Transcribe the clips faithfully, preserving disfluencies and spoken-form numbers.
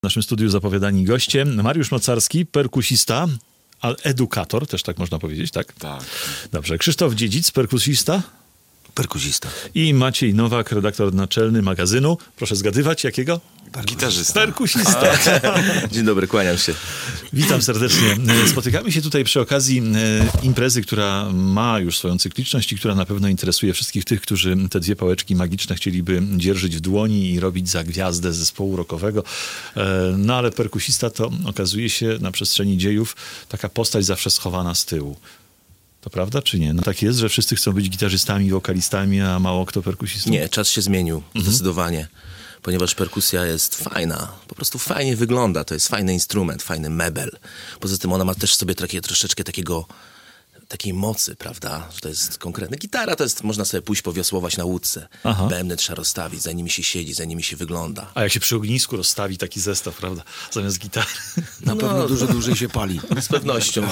W naszym studiu zapowiadani goście Mariusz Mocarski, perkusista, ale edukator, też tak można powiedzieć, tak? Tak. Dobrze. Krzysztof Dziedzic, perkusista. Perkusista. I Maciej Nowak, redaktor naczelny magazynu. Proszę zgadywać, jakiego? Gitarzysta. Perkusista. Dzień dobry, kłaniam się. Witam serdecznie. Spotykamy się tutaj przy okazji imprezy, która ma już swoją cykliczność i która na pewno interesuje wszystkich tych, którzy te dwie pałeczki magiczne chcieliby dzierżyć w dłoni i robić za gwiazdę zespołu rockowego. No ale perkusista to okazuje się na przestrzeni dziejów taka postać zawsze schowana z tyłu. To prawda, czy nie? No tak jest, że wszyscy chcą być gitarzystami, wokalistami, a mało kto perkusistą? Nie, czas się zmienił, mhm. zdecydowanie. Ponieważ perkusja jest fajna, po prostu fajnie wygląda, to jest fajny instrument, fajny mebel. Poza tym ona ma też w sobie takie, troszeczkę takiego, takiej mocy, prawda, że to jest konkretne. Gitara to jest, można sobie pójść powiosłować na łódce. Aha. Bębny trzeba rozstawić, za nimi się siedzi, za nimi się wygląda. A jak się przy ognisku rozstawi taki zestaw, prawda, zamiast gitary. Na no, pewno dużo dłużej się pali. Z pewnością.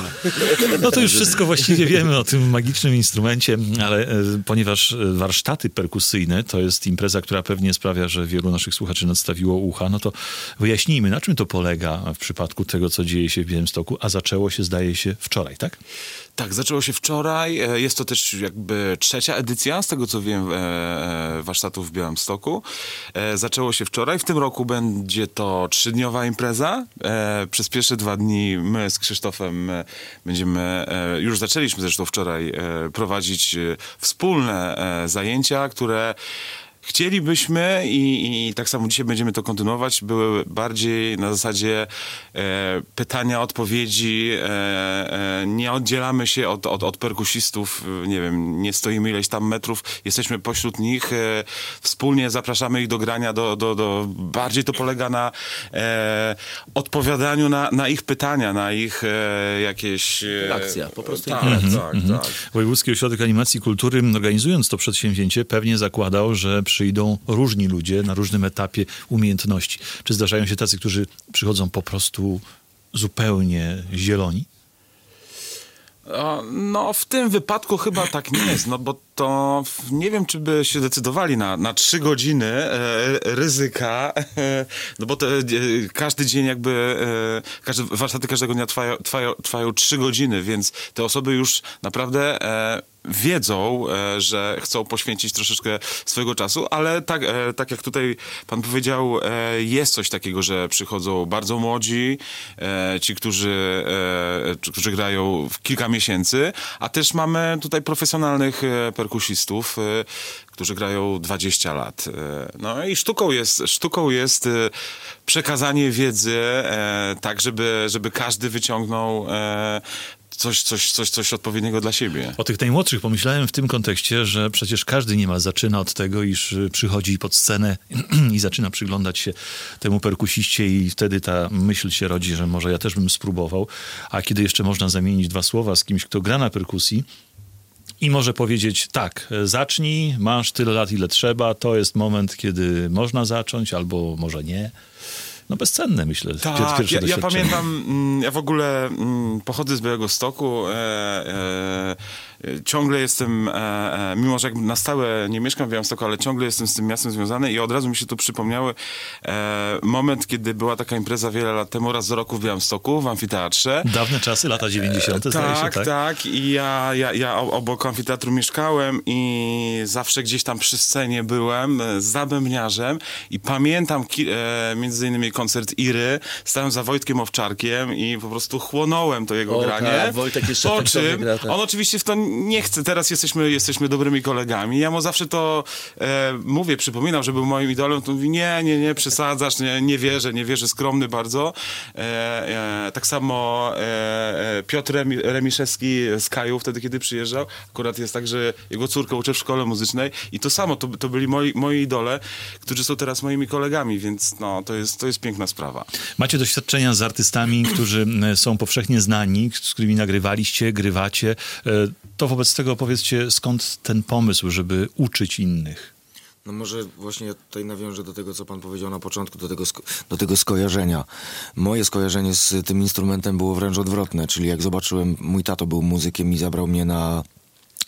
No to już wszystko właściwie wiemy o tym magicznym instrumencie, ale e, ponieważ warsztaty perkusyjne to jest impreza, która pewnie sprawia, że wielu naszych słuchaczy nadstawiło ucha, no to wyjaśnijmy, na czym to polega w przypadku tego, co dzieje się w Białymstoku, a zaczęło się, zdaje się, wczoraj, tak? Tak, zaczęło się wczoraj. Jest to też jakby trzecia edycja, z tego co wiem, warsztatów w Białymstoku. Zaczęło się wczoraj. W tym roku będzie to trzydniowa impreza. Przez pierwsze dwa dni my z Krzysztofem będziemy, już zaczęliśmy zresztą wczoraj prowadzić wspólne zajęcia, które chcielibyśmy i, i tak samo dzisiaj będziemy to kontynuować, były bardziej na zasadzie e, pytania, odpowiedzi, e, e, nie oddzielamy się od, od, od perkusistów, nie wiem, nie stoimy ileś tam metrów, jesteśmy pośród nich, e, wspólnie zapraszamy ich do grania, do, do, do, bardziej to polega na e, odpowiadaniu na, na ich pytania, na ich e, jakieś... E, Akcja, po prostu. Tak, Mhm, tak, mhm. tak. Wojewódzki Ośrodek Animacji i Kultury, organizując to przedsięwzięcie, pewnie zakładał, że przyjdą różni ludzie na różnym etapie umiejętności. Czy zdarzają się tacy, którzy przychodzą po prostu zupełnie zieloni? No, w tym wypadku chyba tak nie jest, no bo to nie wiem, czy by się decydowali na, na trzy godziny e, ryzyka, e, no bo to, e, każdy dzień jakby, e, każdy, warsztaty każdego dnia trwają, trwają, trwają trzy godziny, więc te osoby już naprawdę e, wiedzą, e, że chcą poświęcić troszeczkę swojego czasu, ale tak, e, tak jak tutaj pan powiedział, e, jest coś takiego, że przychodzą bardzo młodzi, e, ci, którzy, e, którzy grają w kilka miesięcy, a też mamy tutaj profesjonalnych e, perkusistów, e, którzy grają dwadzieścia lat. E, no i sztuką jest, sztuką jest e, przekazanie wiedzy e, tak, żeby, żeby każdy wyciągnął e, Coś, coś, coś, coś odpowiedniego dla siebie. O tych najmłodszych pomyślałem w tym kontekście, że przecież każdy niemal zaczyna od tego, iż przychodzi pod scenę i zaczyna przyglądać się temu perkusiście i wtedy ta myśl się rodzi, że może ja też bym spróbował. A kiedy jeszcze można zamienić dwa słowa z kimś, kto gra na perkusji i może powiedzieć tak, zacznij, masz tyle lat, ile trzeba, to jest moment, kiedy można zacząć, albo może nie. No bezcenne, myślę. Tak, pierwsze ja, ja doświadczenie. pamiętam, ja w ogóle pochodzę z Białegostoku, e, e, ciągle jestem, e, e, mimo że jakby na stałe nie mieszkam w Białymstoku, ale ciągle jestem z tym miastem związany i od razu mi się tu przypomniały e, moment, kiedy była taka impreza wiele lat temu, raz do roku w Białymstoku, w amfiteatrze. Dawne czasy, lata dziewięćdziesiąte, E, zdaje tak, się, tak? tak. I ja, ja, ja obok amfiteatru mieszkałem i zawsze gdzieś tam przy scenie byłem z zabębniarzem i pamiętam ki- e, między innymi koncert Iry, stałem za Wojtkiem Owczarkiem i po prostu chłonąłem to jego o, granie. Tak, Wojtek jeszcze po czym gra, tak. on oczywiście w to nie chce. Teraz jesteśmy, jesteśmy dobrymi kolegami. Ja mu zawsze to e, mówię, przypominam, że był moim idolem. To mówi, nie, nie, nie, przesadzasz, nie, nie wierzę, nie wierzę, skromny bardzo. E, e, tak samo e, Piotr Remi, Remiszewski z Kaju wtedy, kiedy przyjeżdżał. Akurat jest tak, że jego córkę uczę w szkole muzycznej i to samo, to, to byli moi, moi idole, którzy są teraz moimi kolegami, więc no, to jest, to jest piękna sprawa. Macie doświadczenia z artystami, którzy są powszechnie znani, z którymi nagrywaliście, grywacie. To wobec tego powiedzcie, skąd ten pomysł, żeby uczyć innych? No może właśnie ja tutaj nawiążę do tego, co pan powiedział na początku, do tego, sko- do tego skojarzenia. Moje skojarzenie z tym instrumentem było wręcz odwrotne, czyli jak zobaczyłem, mój tato był muzykiem i zabrał mnie na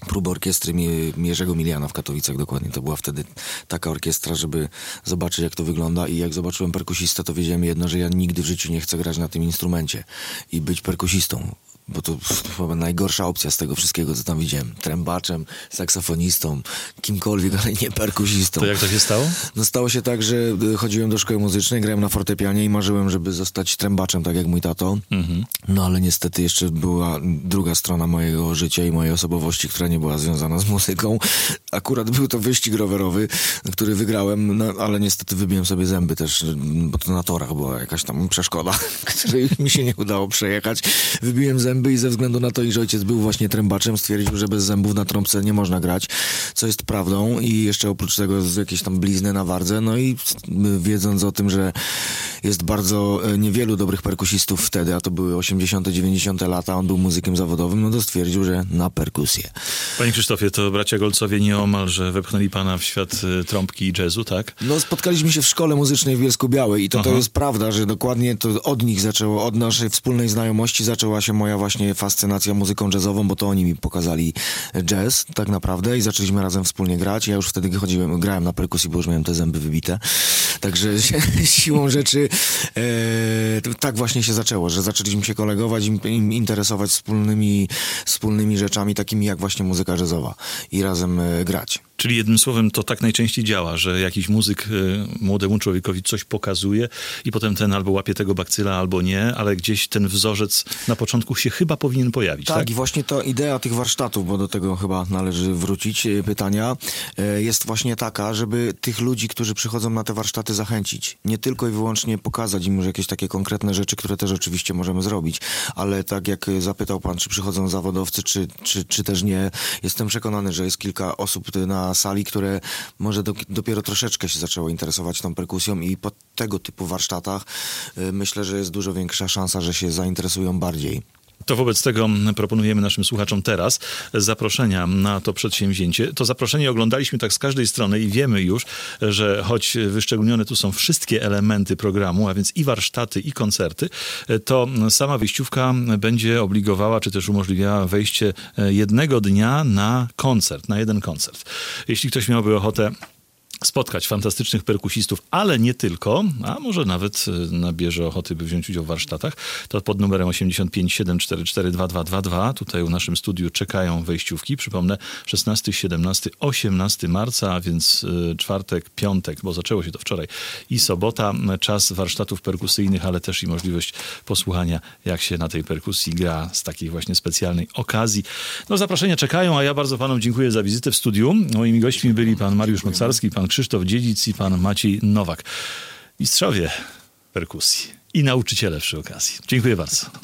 próby orkiestry Jerzego Miliana w Katowicach dokładnie. To była wtedy taka orkiestra, żeby zobaczyć, jak to wygląda, i jak zobaczyłem perkusistę, to wiedziałem jedno, że ja nigdy w życiu nie chcę grać na tym instrumencie i być perkusistą. Bo to chyba najgorsza opcja z tego wszystkiego, co tam widziałem. Trębaczem, saksofonistą, kimkolwiek, ale nie perkusistą. To jak to się stało? No stało się tak, że chodziłem do szkoły muzycznej, grałem na fortepianie i marzyłem, żeby zostać trębaczem, tak jak mój tato. Mhm. No ale niestety jeszcze była druga strona mojego życia i mojej osobowości, która nie była związana z muzyką. Akurat był to wyścig rowerowy, który wygrałem, no, ale niestety wybiłem sobie zęby też, bo to na torach była jakaś tam przeszkoda, której mi się nie udało przejechać. Wybiłem zęby i ze względu na to, iż ojciec był właśnie trębaczem, stwierdził, że bez zębów na trąbce nie można grać, co jest prawdą, i jeszcze oprócz tego jakieś tam blizny na wardze. No i wiedząc o tym, że jest bardzo niewielu dobrych perkusistów wtedy, a to były osiemdziesiąte, dziewięćdziesiąte lata, on był muzykiem zawodowym, no to stwierdził, że na perkusję. Panie Krzysztofie, to bracia Golcowie nieomalże wepchnęli pana w świat y, trąbki i jazzu, tak? No spotkaliśmy się w szkole muzycznej w Bielsku-Białej i to, to jest prawda, że dokładnie to od nich zaczęło, od naszej wspólnej znajomości zaczęła się moja właśnie fascynacja muzyką jazzową, bo to oni mi pokazali jazz tak naprawdę i zaczęliśmy razem wspólnie grać. Ja już wtedy chodziłem, grałem na perkusji, bo już miałem te zęby wybite. Także siłą rzeczy e, tak właśnie się zaczęło, że zaczęliśmy się kolegować i interesować wspólnymi, wspólnymi rzeczami, takimi jak właśnie muzyka jazzowa i razem e, grać. Czyli jednym słowem to tak najczęściej działa, że jakiś muzyk y, młodemu człowiekowi coś pokazuje i potem ten albo łapie tego bakcyla, albo nie, ale gdzieś ten wzorzec na początku się chyba powinien pojawić, tak? Tak, i właśnie to idea tych warsztatów, bo do tego chyba należy wrócić, pytania, y, jest właśnie taka, żeby tych ludzi, którzy przychodzą na te warsztaty, zachęcić. Nie tylko i wyłącznie pokazać im już jakieś takie konkretne rzeczy, które też oczywiście możemy zrobić, ale tak jak zapytał pan, czy przychodzą zawodowcy, czy, czy, czy też nie, jestem przekonany, że jest kilka osób na sali, które może do, dopiero troszeczkę się zaczęło interesować tą perkusją i po tego typu warsztatach y, myślę, że jest dużo większa szansa, że się zainteresują bardziej. To wobec tego proponujemy naszym słuchaczom teraz zaproszenia na to przedsięwzięcie. To zaproszenie oglądaliśmy tak z każdej strony i wiemy już, że choć wyszczególnione tu są wszystkie elementy programu, a więc i warsztaty, i koncerty, to sama wyjściówka będzie obligowała, czy też umożliwiała wejście jednego dnia na koncert, na jeden koncert. Jeśli ktoś miałby ochotę spotkać fantastycznych perkusistów, ale nie tylko, a może nawet nabierze ochoty, by wziąć udział w warsztatach, to pod numerem osiemdziesiąt pięć siedem cztery cztery dwa dwa dwa dwa tutaj w naszym studiu czekają wejściówki. Przypomnę, szesnastego, siedemnastego, osiemnastego marca, a więc czwartek, piątek, bo zaczęło się to wczoraj, i sobota, czas warsztatów perkusyjnych, ale też i możliwość posłuchania, jak się na tej perkusji gra z takiej właśnie specjalnej okazji. No, zaproszenia czekają, a ja bardzo panom dziękuję za wizytę w studiu. Moimi gośćmi byli pan Mariusz Mocarski, pan Krzysztof Dziedzic i pan Maciej Nowak. Mistrzowie perkusji i nauczyciele przy okazji. Dziękuję bardzo.